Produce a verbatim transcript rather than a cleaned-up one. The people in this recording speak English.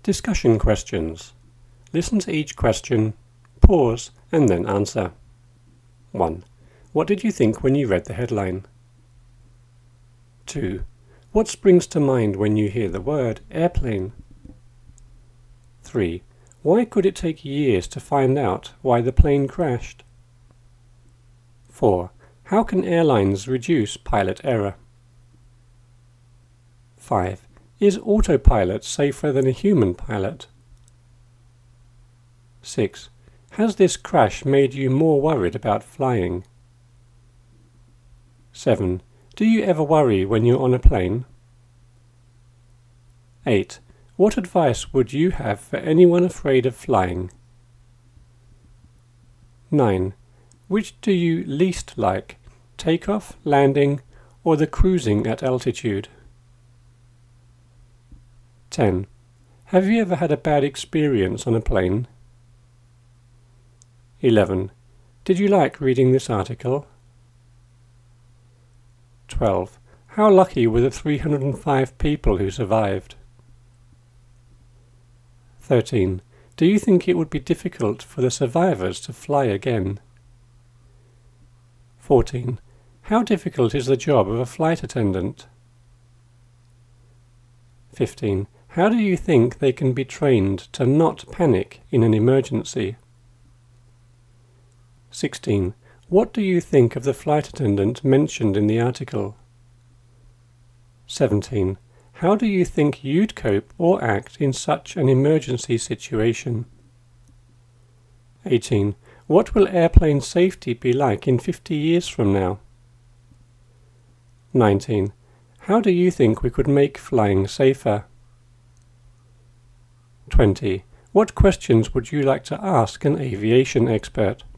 Discussion questions. Listen to each question, pause, and then answer. one. What did you think when you read the headline? two. What springs to mind when you hear the word airplane? three. Why could it take years to find out why the plane crashed? four. How can airlines reduce pilot error? five. Is autopilot safer than a human pilot? six. Has this crash made you more worried about flying? seven. Do you ever worry when you're on a plane? eight. What advice would you have for anyone afraid of flying? nine. Which do you least like, takeoff, landing, or the cruising at altitude? ten. Have you ever had a bad experience on a plane? eleven. Did you like reading this article? twelve. How lucky were the three hundred five people who survived? thirteen. Do you think it would be difficult for the survivors to fly again? fourteen. How difficult is the job of a flight attendant? fifteen. How do you think they can be trained to not panic in an emergency? sixteen. What do you think of the flight attendant mentioned in the article? seventeen. How do you think you'd cope or act in such an emergency situation? eighteen. What will airplane safety be like in fifty years from now? nineteen. How do you think we could make flying safer? twenty. What questions would you like to ask an aviation expert?